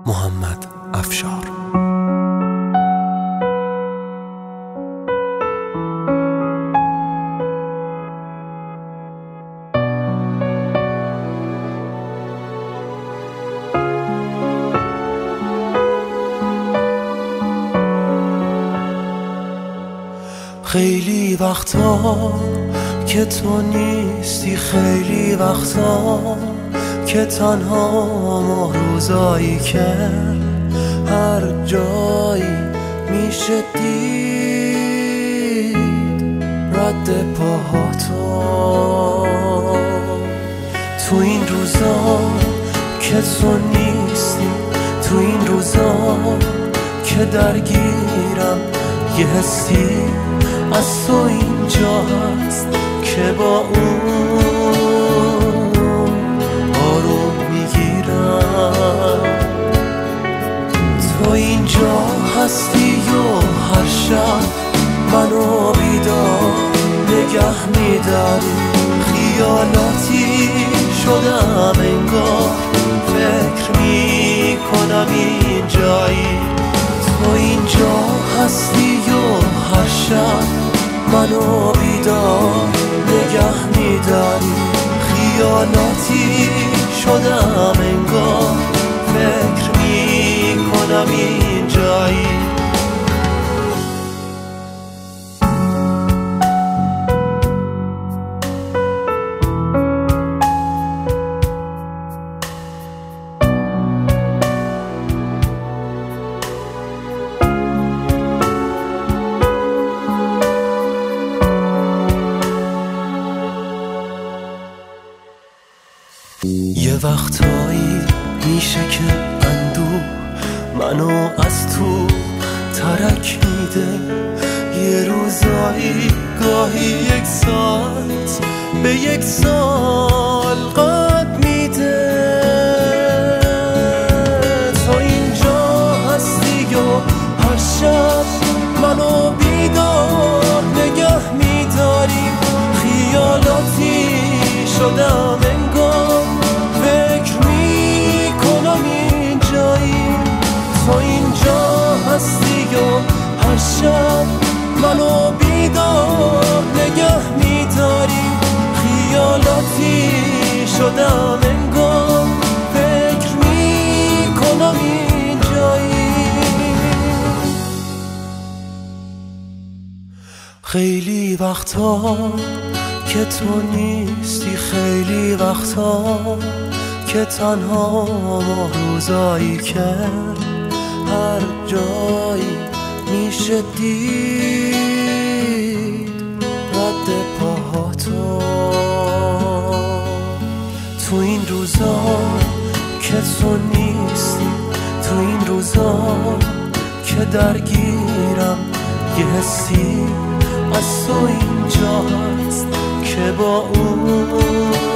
محمد افشار. خیلی وقتا که تو نیستی، خیلی وقتا که تنها روزایی که هر جایی میشه دید رد پاهاتو. تو این روزا که تو نیستی، تو این روزا که درگیرم یه حسی از تو اینجاست که با اون آروم میگیرم. تو اینجا هستی و هر شب منو بیدار نگه میداری. خیالاتی شدم انگار، فکر میکنم اینجایی. تو اینجا هستی و هر شب منو بیدار نگه میداری. خیالاتی شدم انگار، فکر میکنم اینجایی. یه وقتایی میشه که اندوه منو از تو ترک میده. یه روزایی گاهی 1 ساعت به 1 سال قد میده. تو اینجا هستی و هر شب منو بیدار نگه میداری. خیالاتی شدم انگار، فکر میکنم اینجایی. تو اینجا هستی و هر شب منو بیدار نگه میداری. خیالاتی شدم انگار، فکر میکنم اینجایی. خیلی وقتا که تو نیستی، خیلی وقتا که تنها روزایی که هر جایی میشه دید رد پاهاتو. تو این روزا که تو نیستی، تو این روزا که درگیرم یه حسی از تو اینجاست که با اون